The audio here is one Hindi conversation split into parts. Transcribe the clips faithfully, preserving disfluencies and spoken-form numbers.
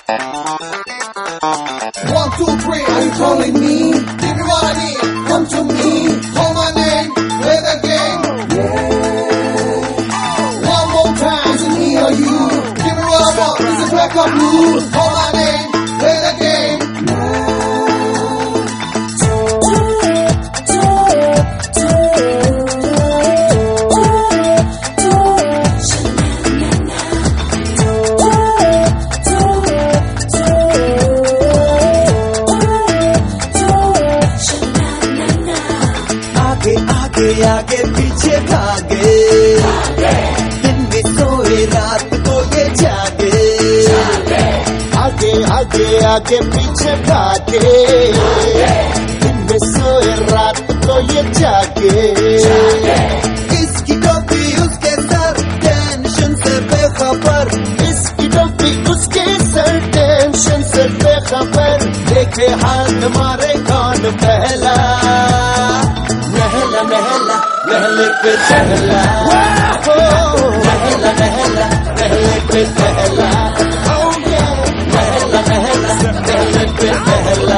One, two, three, are you calling me? Give me what I need, come to me. Call my name, play the game. Yeah. One more time, is it me or you? Give me what I want, is it black or blue? Call my name, play the game. आगे आगे पीछे भागे, दिन में सोए रात को ये जागे। आगे आगे आगे पीछे भागे, दिन में सोए रात को ये जागे। इसकी टोपी उसके सर, टेंशन से बेखबर। इसकी टोपी उसके सर, टेंशन से बेखबर। देखे हाथ मारे कौन पहला, महला महला महले पे पहला, महला महला महले पे पहला, महला महला महले पे पहला,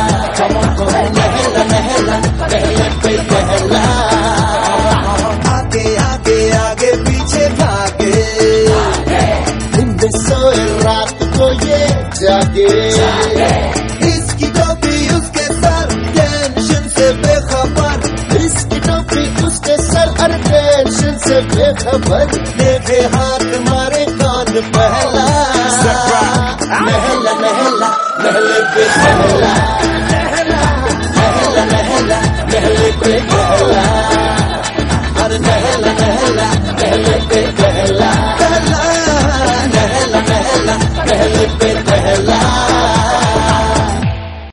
महला महला महले पे पहला। आगे आगे आगे पीछे भागे, दिन में सोए रात को ये जागे। इसकी टोपी उसके सर, टेंशन से बेखबर। इसकी टोपी उसके सर, हर टेंशन से बेखबर। देखे हाथ मारे कौन पहला, महला महला महले पे पहला।